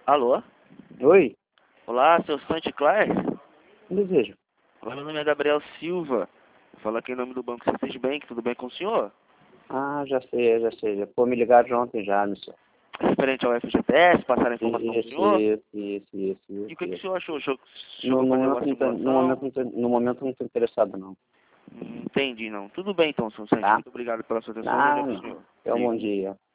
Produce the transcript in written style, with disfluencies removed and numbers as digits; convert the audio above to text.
Alô? Oi, Olá, seu Sante Clare? que desejo? Olá, meu nome é Gabriel Silva. Fala aqui em nome do Banco C6 Bank, tudo bem com o senhor? Ah, já sei, já sei. Pô, me ligaram ontem já, meu senhor. Referente ao FGTS, passaram a informação pro senhor? Isso. E o que o senhor achou? No, Chegou a no, fazer momento, alguma não tô- no, momento, simulação? não tô- no momento não estou interessado, não. Entendi, não. Tudo bem então, seu Sante. Tá? Muito obrigado pela sua atenção. Bom dia Ah, pro não. senhor. É um bom dia.